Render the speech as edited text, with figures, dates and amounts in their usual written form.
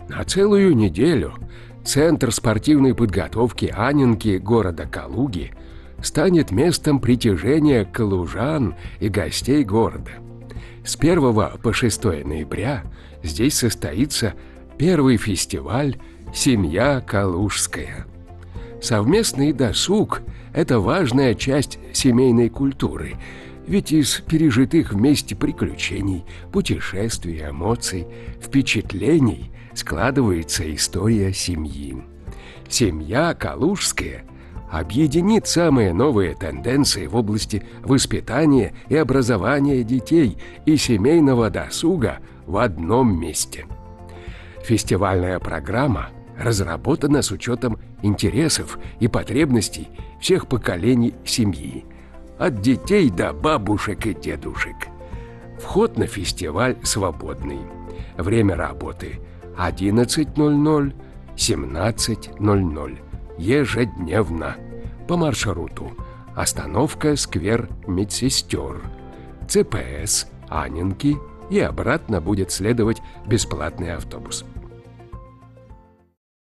На целую неделю Центр спортивной подготовки Анненки города Калуги станет местом притяжения калужан и гостей города. С 1 по 6 ноября здесь состоится первый фестиваль «Семья Калужская». Совместный досуг – это важная часть семейной культуры, ведь из пережитых вместе приключений, путешествий, эмоций, впечатлений складывается история семьи. «Семья Калужская» объединит самые новые тенденции в области воспитания и образования детей и семейного досуга в одном месте. Фестивальная программа разработана с учетом интересов и потребностей всех поколений семьи, от детей до бабушек и дедушек. Вход на фестиваль свободный. Время работы 11:00 – 17:00. Ежедневно. По маршруту: остановка сквер Медсестер, ЦПС Анненки, и обратно будет следовать бесплатный автобус.